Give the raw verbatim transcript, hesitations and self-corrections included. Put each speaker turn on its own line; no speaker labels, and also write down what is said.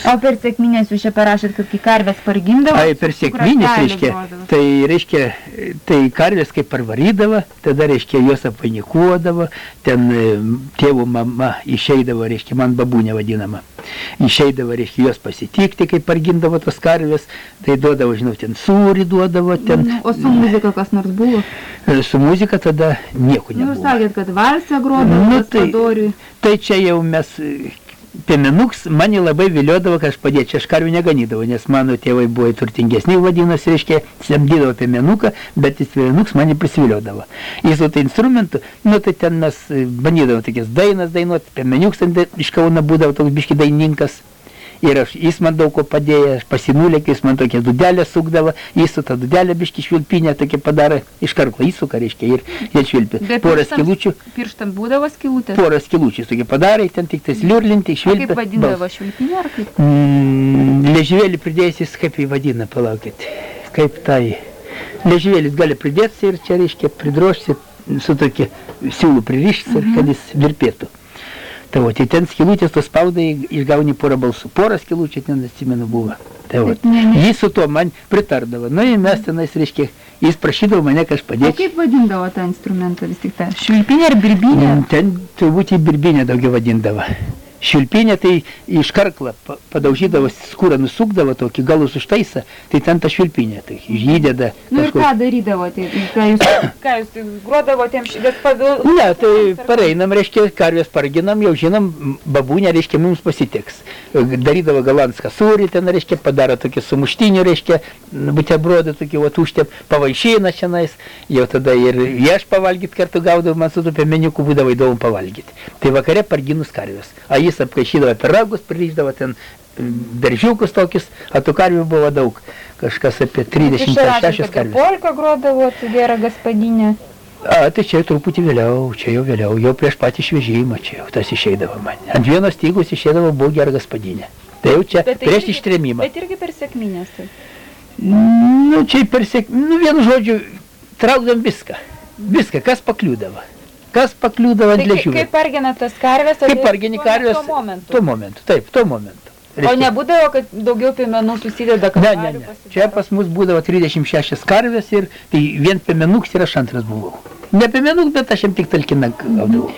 O per sekminės jūs čia parašėt, kad kai karvės pargindavo?
Ai, per sekminės, reiškia, tai reiškia, tai karvės kaip parvarydavo, tada, reiškia, jos apvainikuodavo, ten tėvų mama išeidavo, reiškia, man babūnė vadinama, išeidavo, reiškia, jos pasitikti, kai pargindavo tos karvės, tai duodavo, žinau, ten sūrį duodavo, ten...
O su muzika kas nors buvo?
Su muzika tada nieko nebuvo.
Jūs sakėt, kad valsą grodavo,
nu, tai,
padoriui.
Tai čia jau mes... Piemenuks mane labai viliodavo, kad aš padėčiau, aš karvių neganydavau, nes mano tėvai buvo turtingesni, vadinosi, reiškia, samdydavo piemenuką, bet jis piemenuks mane prisiviliodavo. Jis su tai instrumentu, nu tai ten mes bandydavo tokias dainas dainuoti, piemenuks iš Kauno būdavo toks biški dainininkas. Ir aš, jis man daug ko padėjo, aš pasinulėkiu, jis man tokią dudelę sukdavo, jis su tą dudelę biški švilpinę tokia padaro, iš karklo įsuka, reiškia, ir jie švilpė. Porą skilučių.
Pirštam būdavo skilutės?
Porą skilučių tokia padarė, ten tik tais liurlinti, švilpė.
O kaip vadindavo švilpinę ar kaip?
Mm, leživėlį pridėjęs, kaip jį vadina, palaukit. Kaip tai. Leživėlis gali pridėti ir čia, reiškia, pridrošti su tokia siūlų pririšti, mhm. kad jis virpėtų. Tai va, tai ten skilutės, tos spaudai išgauni porą balsų. Porą skilučių ten, atsimenu, buvo. Tai va, jis su tuo man pritardavo. Nu, ir mes tenais, reiškia, jis prašydavo mane, kad aš padėčiau.
O kaip vadindavo tą instrumentą vis tik tą? Švilpinę ar birbinę?
Ten turbūt į birbinę daugiau vadindavo. Švilpinė tai iš karklą padaužydavo, skūrą nusukdavo tokį galus užtaisą, tai ten ta švilpinė, tai žydėda.
Nu ir ką darydavo, tai ką jūs, ką jūs grodavo tiem šidės padėl?
Ne, tai pareinam, reiškia, karvės parginam, jau žinom, babūnė, reiškia, mums pasitiks. Darydavo galanską sūrį, ten, reiškia, padaro tokį sumuštinį, reiškia, buterbrodą tokį, vat užtep, pavaišyna šiandien, jau tada ir aš pavalgyt kartu gaudavau, man su tų piemeniukų būdavo įdomu pavalgyti. Tai vakare parginus karvės. A jis apkaišydavo piragus, pririšdavo ten beržiukus tokius, o tų karvių buvo daug, kažkas apie trisdešimt šešias karvės.
Polką grodavo, tai gera gaspadinė.
A, tai čia truputį vėliau, čia jau vėliau, jau prieš patį šviežimą, čia jau tas išeidavo man. Ant vienos stygus išeidavo, buvo gera gaspadinė. Tai jau čia
bet
prieš
tai
ištrėmimą.
Bet irgi per sekminės. Tai.
Nu, čia per sekminės, nu, vienu žodžiu, traukdam viską, viską, kas pakliūdavo. Kas pakliūdavo ant ležių.
Kaip pargina tas karvės?
Kaip pargini karvės?
Tuo momentu.
Tuo momentu, taip, tuo momentu.
O nebūdavo, kad daugiau piemenų susideda, kad
ne, ne, ne. Čia pas mus būdavo trisdešimt šešios karvės ir tai vien piemenuks ir aš antras buvau. Ne piemenuks, bet aš jam tik talkiną gaudavau.